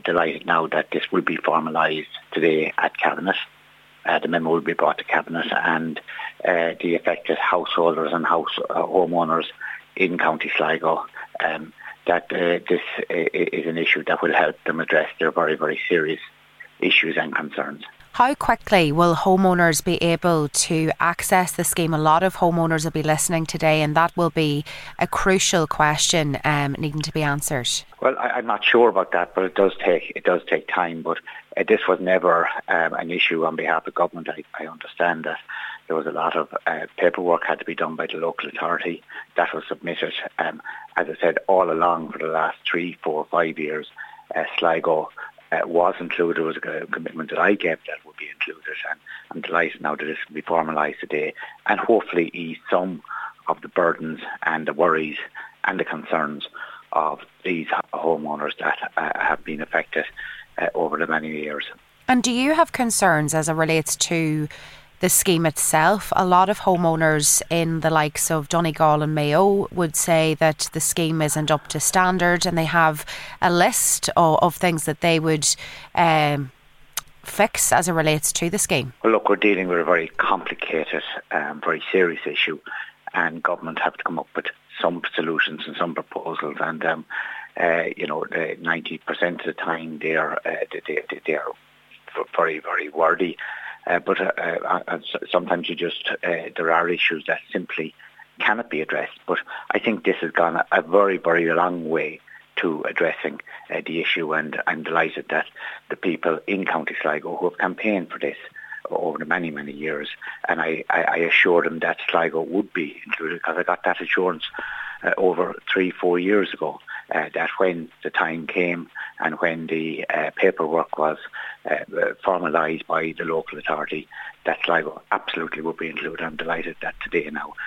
delighted now that this will be formalised today at Cabinet. The memo will be brought to Cabinet, and the affected householders and homeowners in County Sligo, that this is an issue that will help them address their very, very serious issues and concerns. How quickly will homeowners be able to access the scheme? A lot of homeowners will be listening today, and that will be a crucial question needing to be answered. Well, I'm not sure about that, but it does take time. But this was never an issue on behalf of government. I understand that there was a lot of paperwork had to be done by the local authority. That was submitted. As I said, all along for the last 3, 4, 5 years, Sligo was included. It was a commitment that I gave that would be included, and I'm delighted now that this will be formalised today and hopefully ease some of the burdens and the worries and the concerns of these homeowners that have been affected over the many years. And do you have concerns as it relates to the scheme itself? A lot of homeowners in the likes of Donegal and Mayo would say that the scheme isn't up to standard, and they have a list of things that they would fix as it relates to the scheme. Well, look, we're dealing with a very complicated, very serious issue, and government have to come up with some solutions and some proposals, and 90% of the time they are very, very wordy. But sometimes there are issues that simply cannot be addressed. But I think this has gone a very, very long way to addressing the issue, and I'm delighted that the people in County Sligo who have campaigned for this over the many, many years, and I assured them that Sligo would be included, because I got that assurance over 3-4 years ago, that when the time came and when the paperwork was formalised by the local authority, that Sligo absolutely would be included. I'm delighted that today now